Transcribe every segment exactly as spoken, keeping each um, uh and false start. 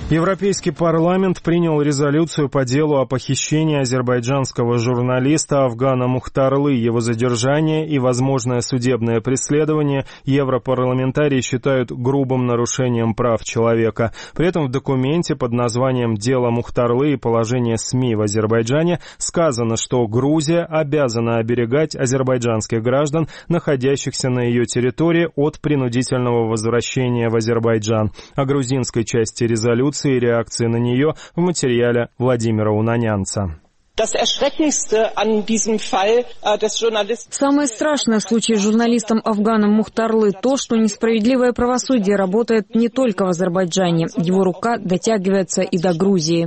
Европейский парламент принял резолюцию по делу о похищении азербайджанского журналиста Афгана Мухтарлы. Его задержание и возможное судебное преследование европарламентарии считают грубым нарушением прав человека. При этом в документе под названием «Дело Мухтарлы и положение СМИ в Азербайджане» сказано, что Грузия обязана оберегать азербайджанских граждан, находящихся на ее территории, от принудительного возвращения в Азербайджан. О грузинской части резолюции и реакции на нее в материале Владимира Унанянца. Самое страшное в случае с журналистом Афганом Мухтарлы то, что несправедливое правосудие работает не только в Азербайджане. Его рука дотягивается и до Грузии.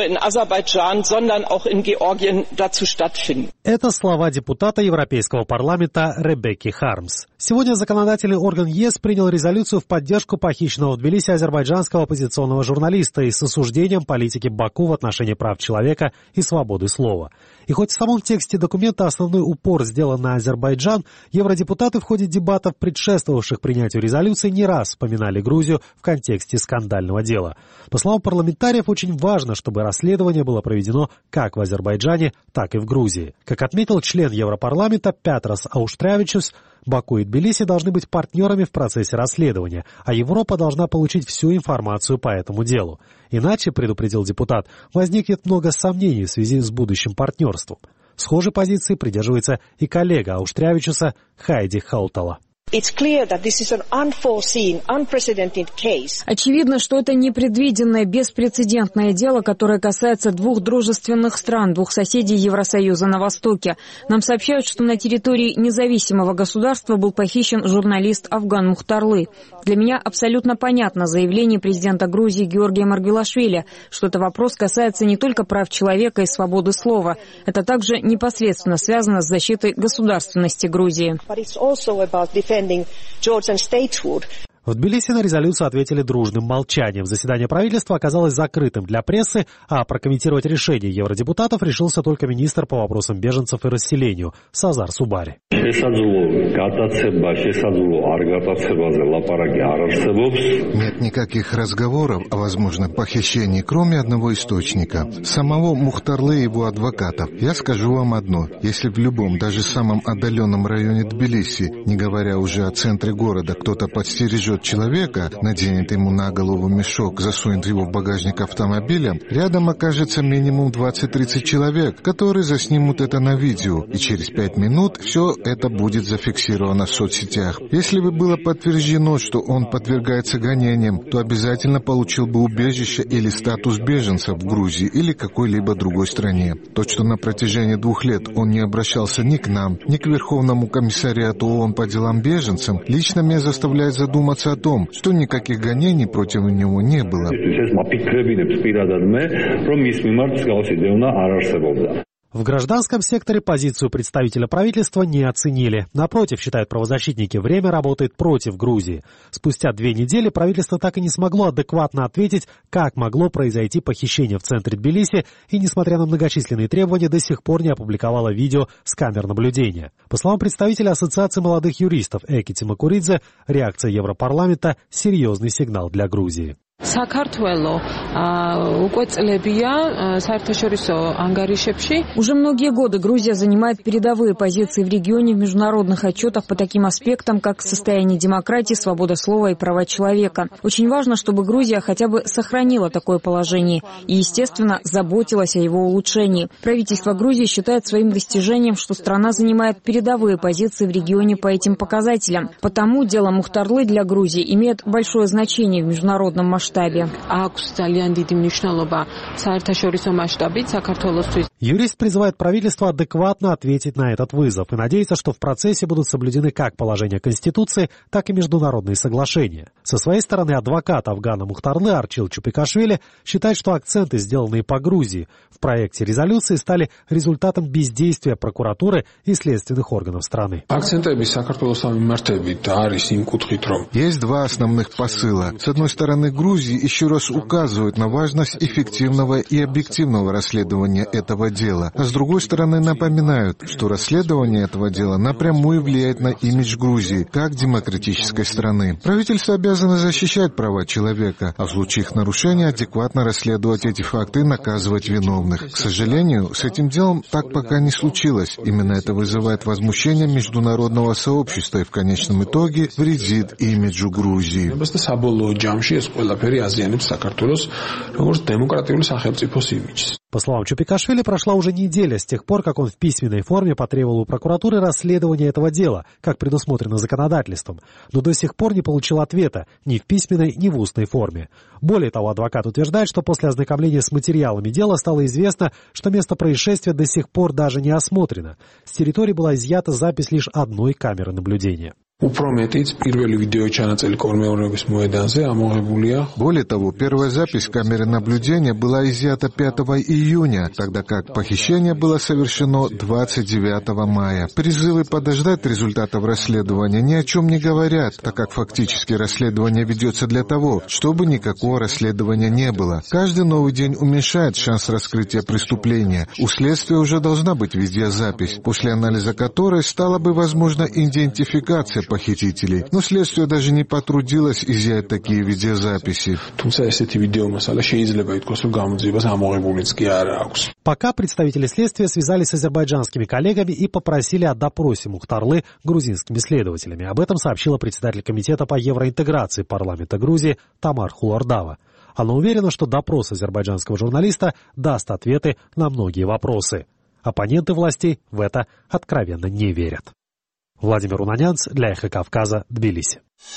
Это слова депутата Европейского парламента Ребекки Хармс. Сегодня законодательный орган ЕС принял резолюцию в поддержку похищенного в Тбилиси азербайджанского оппозиционного журналиста и с осуждением политики Баку в отношении прав человека и свободы слова. И хоть в самом тексте документа основной упор сделан на Азербайджан, евродепутаты в ходе дебатов, предшествовавших принятию резолюции, не раз вспоминали Грузию в контексте скандального дела. По словам парламентариев, очень важно, чтобы расследование было проведено как в Азербайджане, так и в Грузии. Как отметил член Европарламента Пятрас Ауштрявичус, Баку и Тбилиси должны быть партнерами в процессе расследования, а Европа должна получить всю информацию по этому делу. Иначе, предупредил депутат, возникнет много сомнений в связи с будущим партнерством. Схожей позиции придерживается и коллега Ауштрявичуса Хайди Хаутала. Очевидно, что это непредвиденное, беспрецедентное дело, которое касается двух дружественных стран, двух соседей Евросоюза на Востоке. Нам сообщают, что на территории независимого государства был похищен журналист Афган Мухтарлы. Для меня абсолютно понятно заявление президента Грузии Георгия Маргвелашвили, что этот вопрос касается не только прав человека и свободы слова. Это также непосредственно связано с защитой государственности Грузии. В Тбилиси на резолюцию ответили дружным молчанием. Заседание правительства оказалось закрытым для прессы, а прокомментировать решение евродепутатов решился только министр по вопросам беженцев и расселению Сазар Субари. Нет никаких разговоров о возможном похищении, кроме одного источника – самого Мухтарлы и его адвокатов. Я скажу вам одно. Если в любом, даже самом отдаленном районе Тбилиси, не говоря уже о центре города, кто-то подстережет человека, наденет ему на голову мешок, засунет его в багажник автомобиля, рядом окажется минимум двадцать-тридцать человек, которые заснимут это на видео, и через пять минут все это будет зафиксировано в соцсетях. Если бы было подтверждено, что он подвергается гонениям, то обязательно получил бы убежище или статус беженца в Грузии или какой-либо другой стране. То, что на протяжении двух лет он не обращался ни к нам, ни к Верховному комиссариату ООН по делам беженцев, лично меня заставляет задуматься о том, что никаких гонений против него не было. В гражданском секторе позицию представителя правительства не оценили. Напротив, считают правозащитники, время работает против Грузии. Спустя две недели правительство так и не смогло адекватно ответить, как могло произойти похищение в центре Тбилиси, и, несмотря на многочисленные требования, до сих пор не опубликовало видео с камер наблюдения. По словам представителя Ассоциации молодых юристов Экити Макуридзе, реакция Европарламента – серьезный сигнал для Грузии. Уже многие годы Грузия занимает передовые позиции в регионе в международных отчетах по таким аспектам, как состояние демократии, свобода слова и права человека. Очень важно, чтобы Грузия хотя бы сохранила такое положение и, естественно, заботилась о его улучшении. Правительство Грузии считает своим достижением, что страна занимает передовые позиции в регионе по этим показателям. Потому дело Мухтарлы для Грузии имеет большое значение в международном масштабе. Юрист призывает правительство адекватно ответить на этот вызов и надеется, что в процессе будут соблюдены как положения Конституции, так и международные соглашения. Со своей стороны адвокат Афгана Мухтарлы Арчил Чупикашвили считает, что акценты, сделанные по Грузии в проекте резолюции, стали результатом бездействия прокуратуры и следственных органов страны. Есть два основных посыла. С одной стороны, Грузия еще раз указывает на важность эффективного и объективного расследования этого этого дела, а с другой стороны напоминают, что расследование этого дела напрямую влияет на имидж Грузии, как демократической страны. Правительство обязано защищать права человека, а в случае их нарушения адекватно расследовать эти факты и наказывать виновных. К сожалению, с этим делом так пока не случилось. Именно это вызывает возмущение международного сообщества и в конечном итоге вредит имиджу Грузии. По словам Чупикашвили, прошла уже неделя с тех пор, как он в письменной форме потребовал у прокуратуры расследования этого дела, как предусмотрено законодательством, но до сих пор не получил ответа ни в письменной, ни в устной форме. Более того, адвокат утверждает, что после ознакомления с материалами дела стало известно, что место происшествия до сих пор даже не осмотрено. С территории была изъята запись лишь одной камеры наблюдения. Более того, первая запись камеры наблюдения была изъята пятого июня, тогда как похищение было совершено двадцать девятого мая. Призывы подождать результатов расследования ни о чем не говорят, так как фактически расследование ведется для того, чтобы никакого расследования не было. Каждый новый день уменьшает шанс раскрытия преступления. У следствия уже должна быть видеозапись, после анализа которой стала бы возможна идентификация похитителей. Но следствие даже не потрудилось изъять такие видеозаписи. Пока представители следствия связались с азербайджанскими коллегами и попросили о допросе Мухтарлы грузинскими следователями. Об этом сообщила председатель комитета по евроинтеграции парламента Грузии Тамар Хулардава. Она уверена, что допрос азербайджанского журналиста даст ответы на многие вопросы. Оппоненты властей в это откровенно не верят. Владимир Унанянц для Эхо Кавказа, Тбилиси.